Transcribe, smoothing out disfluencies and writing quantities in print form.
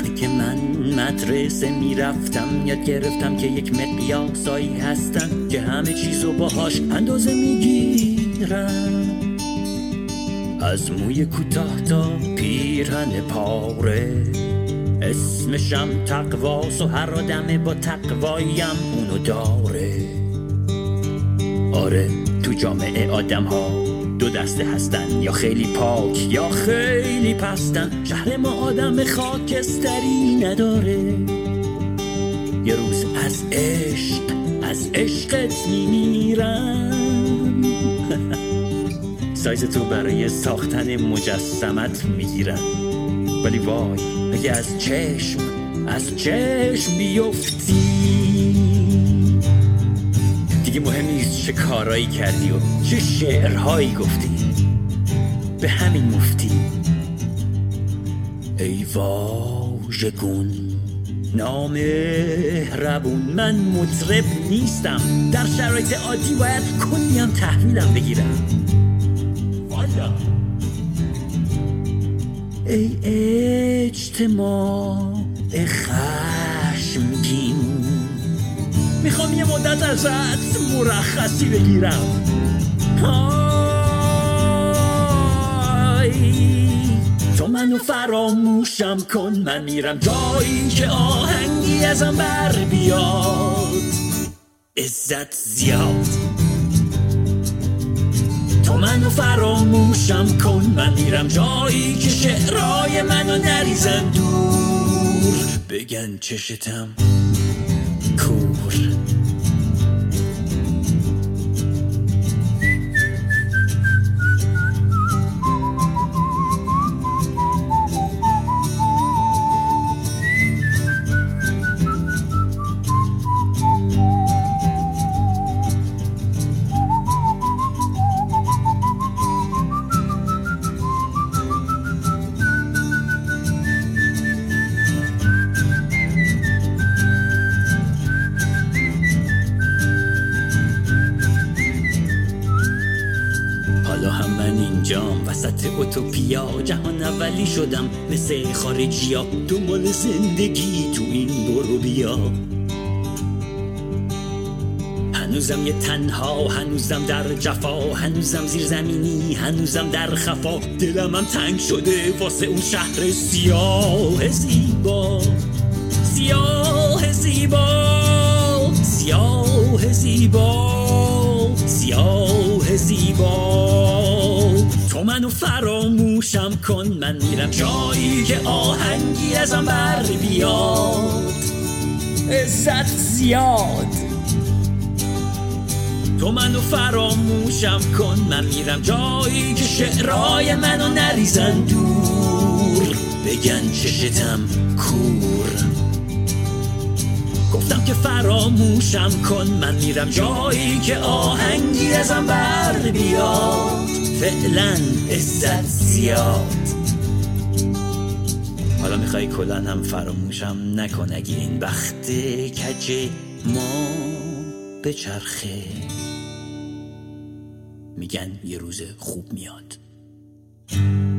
وقتی که من مدرسه میرفتم یاد گرفتم که یک مقیاسایی هستن که همه چیزو باهاش اندازه میگیرن، از موی کوتاه تا پیرهن پاره. اسمشم تقواست و هر آدمه با تقوایم اونو داره. آره تو جامعه آدم ها دو دسته هستن، یا خیلی پاک یا خیلی پستن. شهر ما آدم خاکستری نداره. یه روز از عشقت میمیرن. سایز تو برای ساختن مجسمت میگیرن، ولی وای اگه از چشم بیفتی دیگه مهم نیست چه کارایی کردی و چه شعرهایی گفتی، به همین مفتی. ای واژگون نامهربون، من مطرب نیستم، در شرایط عادی باید کلیم تحویلم بگیرم. ای اجتماع خشمگین، میخوام یه مدت ازت مرخصی بگیرم. تو منو فراموشم کن، من میرم جایی که آهنگی ازم بر بیاد. عزت زیاد. تو منو فراموشم کن، من میرم جایی که شعرهای منو نریزن دور، بگن چشتم کور. وسط اوتوپیا جهان اولی شدم مثل خارجیا، دنبال زندگی تو این برو بیا. هنوزم یه تنها، هنوزم در جفا، هنوزم زیر زمینی، هنوزم در خفا. دلم هم تنگ شده واسه اون شهر سیاه زیبا، سیاه زیبا، سیاه زیبا، سیاه زیبا. تو منو فراموشم کن، من میرم جایی که آهنگی ازم بر بیاد. عزت زیاد. تو منو فراموشم کن، من میرم جایی که شعرهای منو نریزن دور، بگن چشتم کور. گفتم که فراموشم کن، من میرم جایی که آهنگی ازم بر بیاد. فعلا عزت زیاد. حالا میخوای کلن هم فراموشم نکن، اگه این وقت کج ما به چرخه، میگن یه روز خوب میاد.